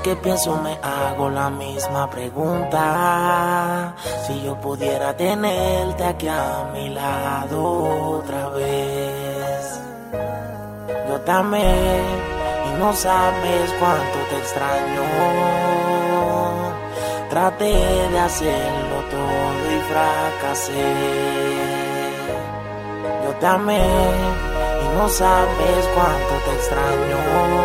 que pienso me hago la misma pregunta. Si yo pudiera tenerte aquí a mi lado otra vez. Yo te amé y no sabes cuánto te extraño. Traté de hacerlo todo y fracasé. Yo te amé y no sabes cuánto te extraño.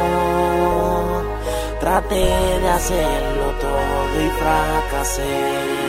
Traté de hacerlo todo y fracasé.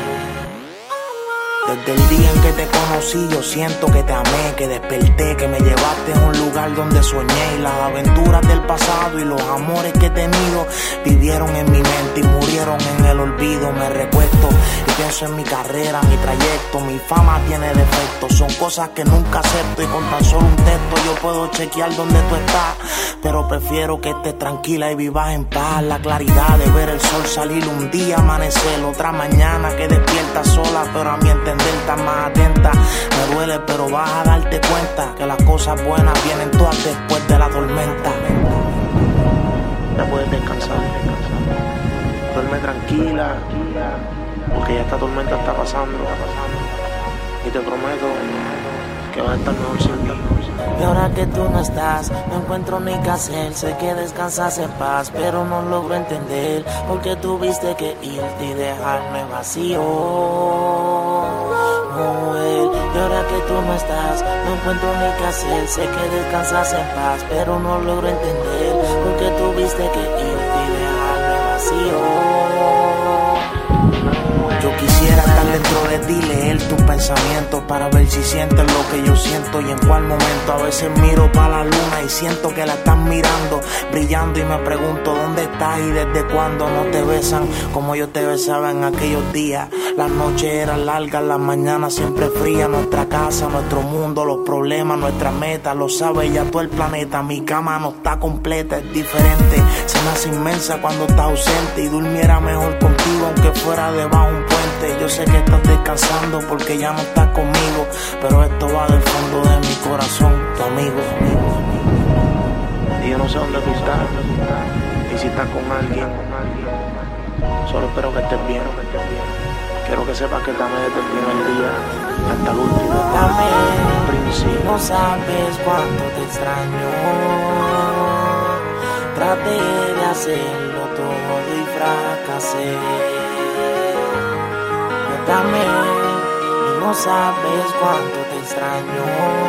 Desde el día en que te conocí yo siento que te amé, que desperté, que me llevaste a un lugar donde soñé. Y las aventuras del pasado y los amores que he tenido vivieron en mi mente y murieron en el olvido. Me recuesto y pienso en mi carrera, mi trayecto, mi fama tiene defectos. Son cosas que nunca acepto y con tan solo un texto yo puedo chequear dónde tú estás. Pero prefiero que estés tranquila y vivas en paz. La claridad de ver el sol salir un día, amanecer, otra mañana que despierta sola, pero a mi entender estás más atenta. Me duele pero vas a darte cuenta que las cosas buenas vienen todas después de la tormenta. Ya puedes descansar. Duerme tranquila, porque ya esta tormenta está pasando. Y te prometo que vas a estar mejor sin mí. Y ahora que tú no estás, no encuentro ni qué hacer. Sé que descansas en paz, pero no logro entender por qué tuviste que irte y dejarme vacío. Y ahora que tú no estás, no encuentro ni qué hacer. Sé que descansas en paz, pero no logro entender por qué tuviste que irte y dejarme vacío. Yo quisiera estar dentro de ti, leer tus pensamientos para ver si sientes lo que yo siento y en cuál momento. A veces miro para la luna y siento que la estás mirando, brillando, y me pregunto dónde estás y desde cuándo no te besan como yo te besaba en aquellos días. Las noches eran largas, las mañanas siempre frías. Nuestra casa, nuestro mundo, los problemas, nuestras metas, lo sabe ya todo el planeta. Mi cama no está completa, es diferente. Se me hace inmensa cuando estás ausente y durmiera mejor contigo aunque fuera debajo un puente. Yo sé que estás descansando porque ya no estás conmigo, pero esto va del fondo de mi corazón, tu amigo. Y yo no sé dónde tú estás, y si estás con alguien, solo espero que estés bien. Quiero que sepas que te amé desde el primer día hasta el último. Te amé, príncipe. No sabes cuánto te extraño. Traté de hacerlo todo y fracasé. Yo te amé y no sabes cuánto te extraño.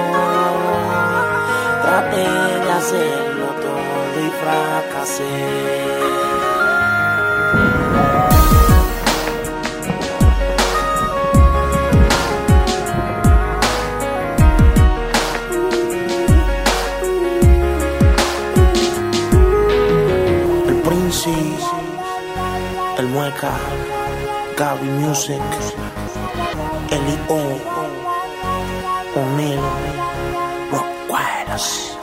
Traté de hacerlo todo y fracasé. El Mueca, Gaby Music, Eli O, O'Neal, Rockwell.